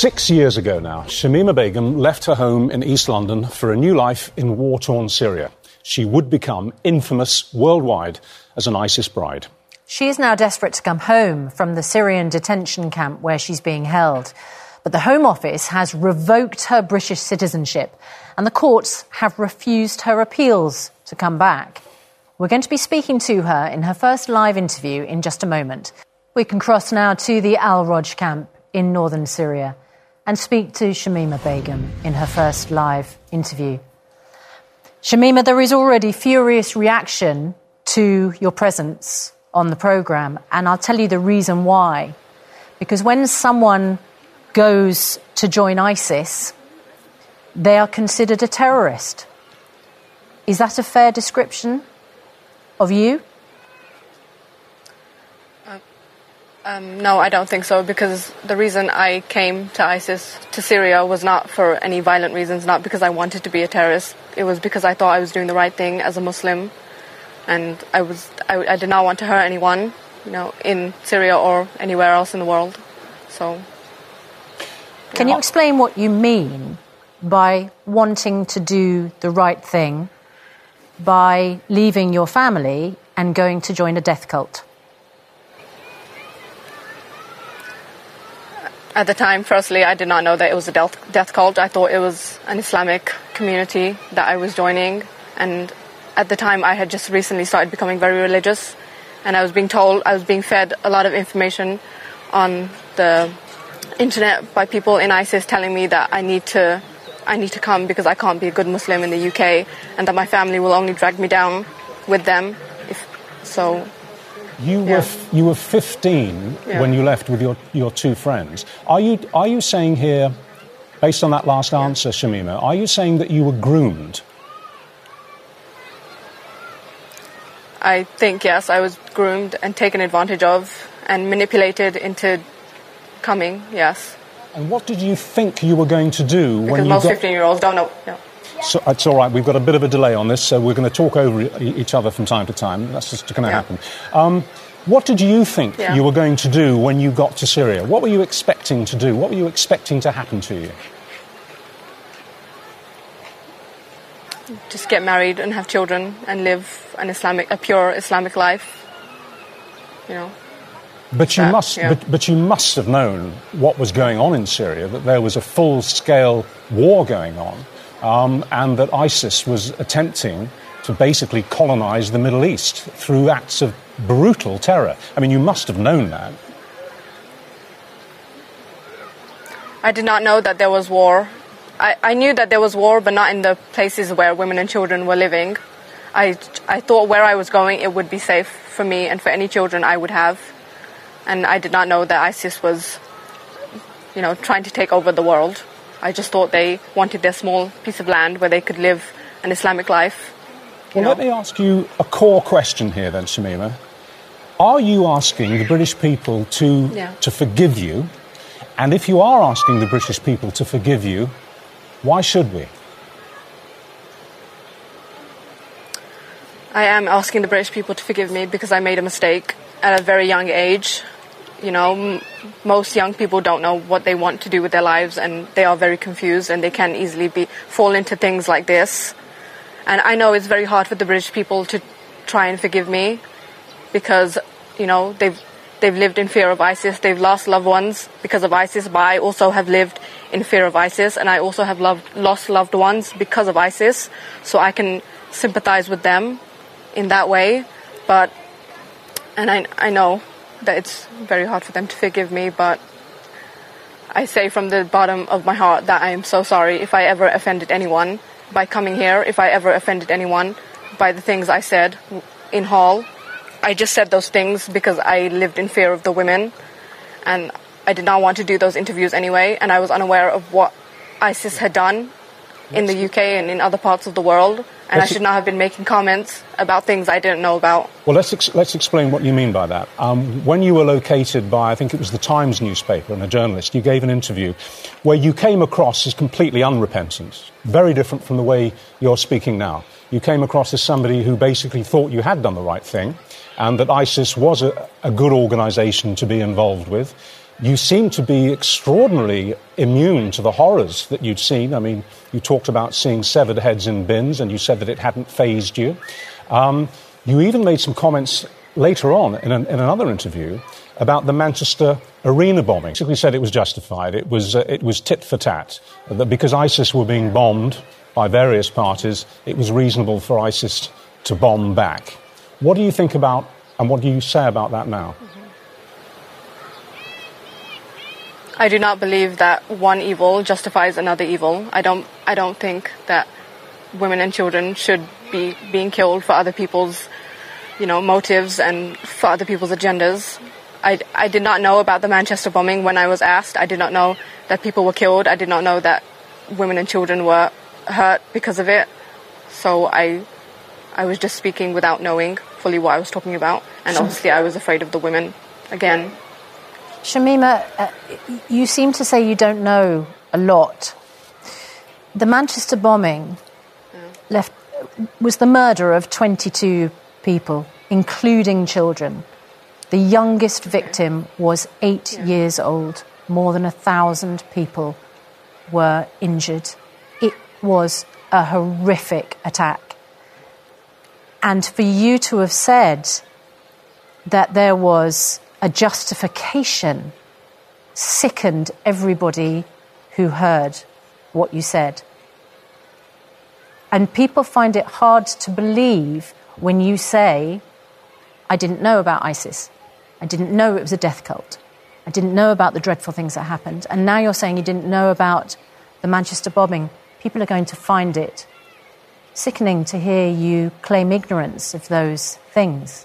6 years ago now, Shamima Begum left her home in East London for a new life in war-torn Syria. She would become infamous worldwide as an ISIS bride. She is now desperate to come home from the Syrian detention camp where she's being held. But the Home Office has revoked her British citizenship and the courts have refused her appeals to come back. We're going to be speaking to her in her first live interview in just a moment. We can cross now to the Al-Roj camp in northern Syria and speak to Shamima Begum in her first live interview. Shamima, there is already furious reaction to your presence on the programme, and I'll tell you the reason why. Because when someone goes to join ISIS, they are considered a terrorist. Is that a fair description of you? No, I don't think so, because the reason I came to ISIS, to Syria, was not for any violent reasons, not because I wanted to be a terrorist. It was because I thought I was doing the right thing as a Muslim, and I did not want to hurt anyone, in Syria or anywhere else in the world. So, Can you explain what you mean by wanting to do the right thing, by leaving your family and going to join a death cult? At the time, firstly, I did not know that it was a death cult. I thought it was an Islamic community that I was joining. And at the time, I had just recently started becoming very religious. And I was being fed a lot of information on the internet by people in ISIS telling me that I need to come because I can't be a good Muslim in the UK, and that my family will only drag me down with them. You were 15 when you left with your two friends. Are you saying here, based on that last answer, Shamima, are you saying that you were groomed? I think, yes, I was groomed and taken advantage of and manipulated into coming, yes. And what did you think you were going to do when you got... Because most 15-year-olds don't know. Yeah. So it's all right, we've got a bit of a delay on this, so we're going to talk over each other from time to time. That's just going to happen. What did you think you were going to do when you got to Syria? What were you expecting to do? What were you expecting to happen to you? Just get married and have children and live a pure Islamic life, But you must have known what was going on in Syria, that there was a full-scale war going on, and that ISIS was attempting to basically colonise the Middle East through acts of brutal terror. I mean, you must have known that. I did not know that there was war. I knew that there was war, but not in the places where women and children were living. I thought where I was going, it would be safe for me and for any children I would have. And I did not know that ISIS was, trying to take over the world. I just thought they wanted their small piece of land where they could live an Islamic life. Well, let me ask you a core question here then, Shamima. Are you asking the British people to forgive you? And if you are asking the British people to forgive you, why should we? I am asking the British people to forgive me because I made a mistake at a very young age. Most young people don't know what they want to do with their lives, and they are very confused, and they can easily fall into things like this. And I know it's very hard for the British people to try and forgive me because, they've lived in fear of ISIS. They've lost loved ones because of ISIS, but I also have lived in fear of ISIS, and I also have lost loved ones because of ISIS. So I can sympathize with them in that way. And I know that it's very hard for them to forgive me, but I say from the bottom of my heart that I am so sorry if I ever offended anyone by coming here, if I ever offended anyone by the things I said in Hall. I just said those things because I lived in fear of the women, and I did not want to do those interviews anyway, and I was unaware of what ISIS had done in the UK and in other parts of the world, and I should not have been making comments about things I didn't know about. Well, let's explain what you mean by that. When you were located by, I think it was the Times newspaper and a journalist, you gave an interview where you came across as completely unrepentant, very different from the way you're speaking now. You came across as somebody who basically thought you had done the right thing and that ISIS was a good organisation to be involved with. you seem to be extraordinarily immune to the horrors that you'd seen. I mean, you talked about seeing severed heads in bins, and you said that it hadn't fazed you. You even made some comments later on in another interview about the Manchester arena bombing. Basically said it was justified. It was tit for tat. That because ISIS were being bombed by various parties, it was reasonable for ISIS to bomb back. What do you think about, and what do you say about that now? I do not believe that one evil justifies another evil. I don't think that women and children should be being killed for other people's, motives and for other people's agendas. I did not know about the Manchester bombing when I was asked. I did not know that people were killed. I did not know that women and children were hurt because of it. So I was just speaking without knowing fully what I was talking about. And obviously I was afraid of the women again. Shamima, you seem to say you don't know a lot. The Manchester bombing was the murder of 22 people, including children. The youngest victim was 8 years old. More than 1,000 people were injured. It was a horrific attack. And for you to have said that there was a justification sickened everybody who heard what you said. And people find it hard to believe when you say, I didn't know about ISIS. I didn't know it was a death cult. I didn't know about the dreadful things that happened. And now you're saying you didn't know about the Manchester bombing. People are going to find it sickening to hear you claim ignorance of those things.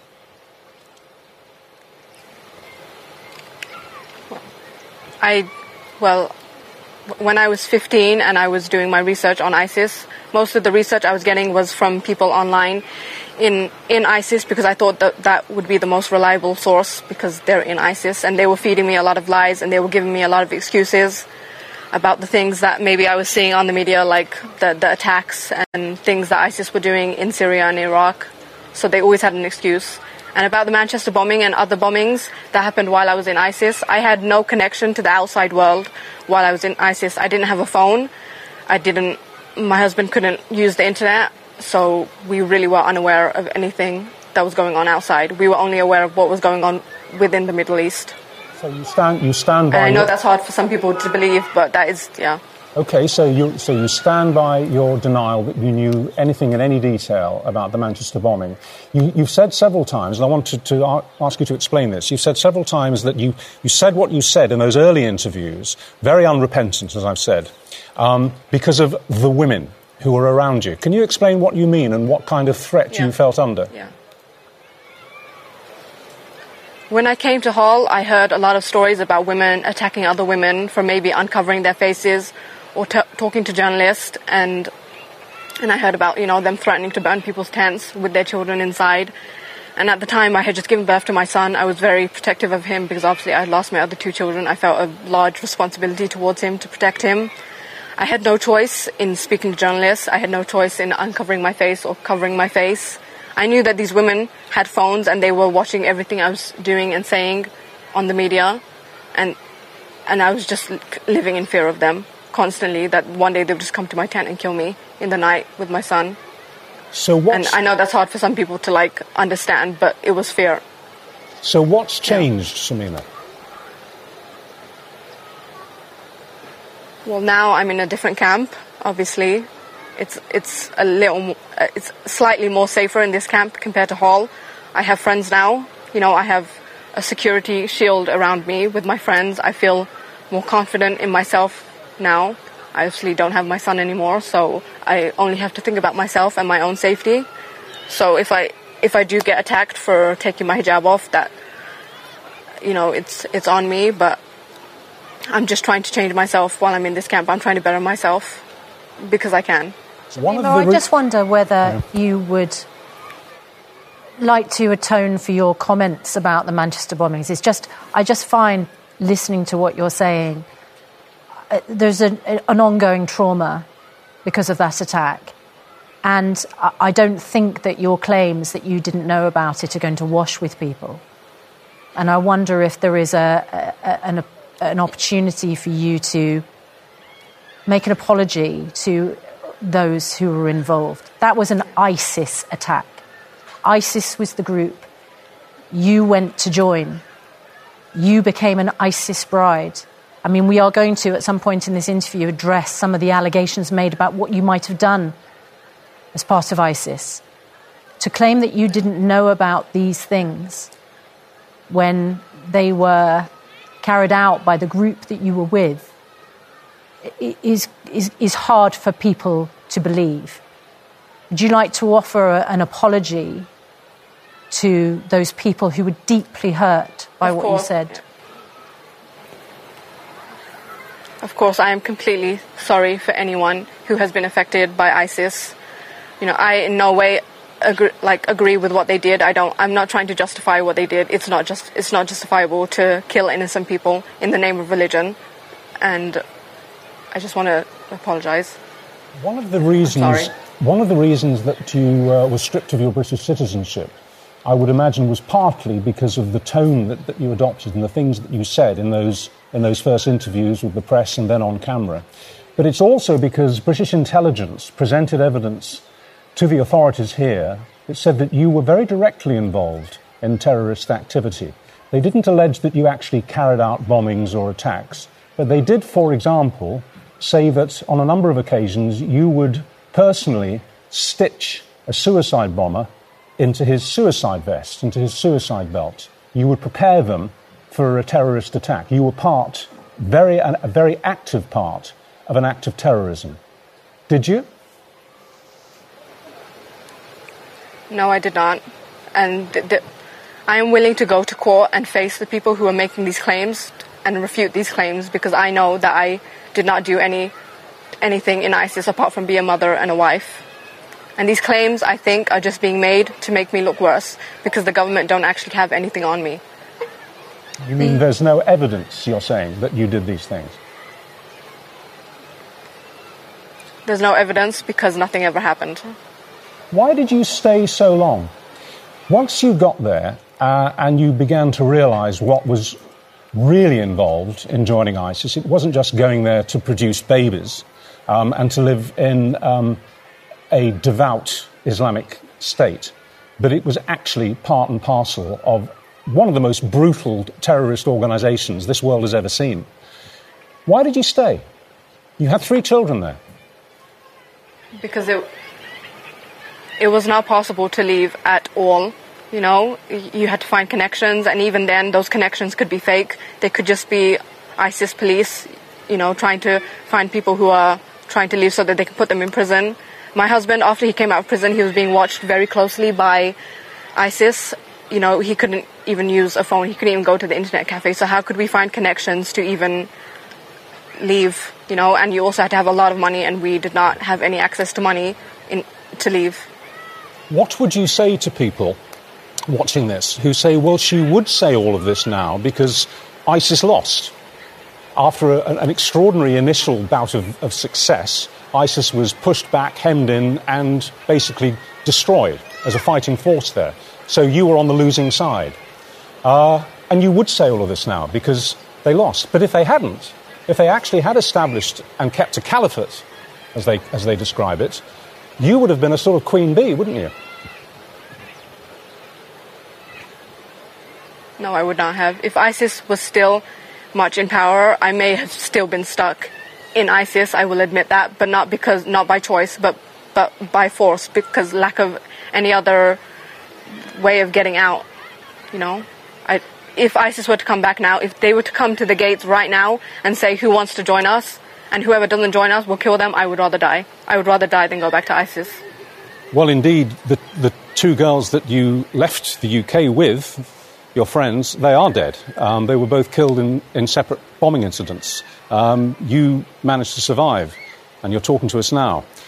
When I was 15 and I was doing my research on ISIS, most of the research I was getting was from people online in ISIS, because I thought that would be the most reliable source because they're in ISIS, and they were feeding me a lot of lies and they were giving me a lot of excuses about the things that maybe I was seeing on the media, like the attacks and things that ISIS were doing in Syria and Iraq. So they always had an excuse. And about the Manchester bombing and other bombings that happened while I was in ISIS, I had no connection to the outside world while I was in ISIS. I didn't have a phone. My husband couldn't use the internet, so we really were unaware of anything that was going on outside. We were only aware of what was going on within the Middle East. So you stand by. And I know that's hard for some people to believe, but that is, yeah. Okay, so you stand by your denial that you knew anything in any detail about the Manchester bombing. You've said several times, and I wanted to ask you to explain this. You've said several times that you said what you said in those early interviews, very unrepentant, as I've said, because of the women who were around you. Can you explain what you mean and what kind of threat you felt under? Yeah. When I came to Hull, I heard a lot of stories about women attacking other women for maybe uncovering their faces or talking to journalists, and I heard about, them threatening to burn people's tents with their children inside. And at the time, I had just given birth to my son. I was very protective of him because obviously I had lost my other two children. I felt a large responsibility towards him to protect him. I had no choice in speaking to journalists. I had no choice in uncovering my face or covering my face. I knew that these women had phones and they were watching everything I was doing and saying on the media, and I was just living in fear of them constantly, that one day they would just come to my tent and kill me in the night with my son. And I know that's hard for some people to understand, but it was fear. So what's changed, Shamima? Well, now I'm in a different camp, obviously. It's slightly more safer in this camp compared to Hull. I have friends now. I have a security shield around me with my friends. I feel more confident in myself now. I obviously don't have my son anymore, so I only have to think about myself and my own safety. So if I do get attacked for taking my hijab off, that it's on me, but I'm just trying to change myself while I'm in this camp. I'm trying to better myself because I can. I just wonder whether you would like to atone for your comments about the Manchester bombings. I just find, listening to what you're saying, there's an ongoing trauma because of that attack. And I don't think that your claims that you didn't know about it are going to wash with people. And I wonder if there is a an opportunity for you to make an apology to those who were involved. That was an ISIS attack. ISIS was the group. You went to join. You became an ISIS bride. I mean, we are going to, at some point in this interview, address some of the allegations made about what you might have done as part of ISIS. To claim that you didn't know about these things when they were carried out by the group that you were with is hard for people to believe. Would you like to offer an apology to those people who were deeply hurt by what you said? Yeah. Of course, I am completely sorry for anyone who has been affected by ISIS. You know, I in no way agree with what they did. I'm not trying to justify what they did. It's not justifiable to kill innocent people in the name of religion, and I just want to apologise. One of the reasons that you were stripped of your British citizenship, I would imagine, was partly because of the tone that you adopted and the things that you said in those first interviews with the press and then on camera. But it's also because British intelligence presented evidence to the authorities here that said that you were very directly involved in terrorist activity. They didn't allege that you actually carried out bombings or attacks, but they did, for example, say that on a number of occasions you would personally stitch a suicide bomber into his suicide vest, into his suicide belt. You would prepare them for a terrorist attack. You were a very active part of an act of terrorism. Did you? No, I did not. And I am willing to go to court and face the people who are making these claims and refute these claims, because I know that I did not do anything in ISIS apart from be a mother and a wife. And these claims, I think, are just being made to make me look worse, because the government don't actually have anything on me. You mean there's no evidence, you're saying, that you did these things? There's no evidence because nothing ever happened. Why did you stay so long? Once you got there and you began to realise what was really involved in joining ISIS, it wasn't just going there to produce babies and to live in a devout Islamic state, but it was actually part and parcel of one of the most brutal terrorist organisations this world has ever seen. Why did you stay? You had 3 children there. Because it was not possible to leave at all. You know, you had to find connections, and even then those connections could be fake. They could just be ISIS police, you know, trying to find people who are trying to leave so that they can put them in prison. My husband, after he came out of prison, he was being watched very closely by ISIS. You know, he couldn't even use a phone. He couldn't even go to the internet cafe. So how could we find connections to even leave, you know? And you also had to have a lot of money, and we did not have any access to money to leave. What would you say to people watching this who say, well, she would say all of this now because ISIS lost? After an extraordinary initial bout of success, ISIS was pushed back, hemmed in, and basically destroyed as a fighting force there. So you were on the losing side. And you would say all of this now because they lost. But if they hadn't, if they actually had established and kept a caliphate, as they describe it, you would have been a sort of queen bee, wouldn't you? No, I would not have. If ISIS was still much in power, I may have still been stuck in ISIS, I will admit that, but not by choice, but by force, because lack of any other way of getting out, you know. If ISIS were to come back now, if they were to come to the gates right now and say who wants to join us, and whoever doesn't join us, we'll kill them, I would rather die. I would rather die than go back to ISIS. Well, indeed, the 2 girls that you left the UK with, your friends, they are dead. They were both killed in separate bombing incidents. You managed to survive, and you're talking to us now.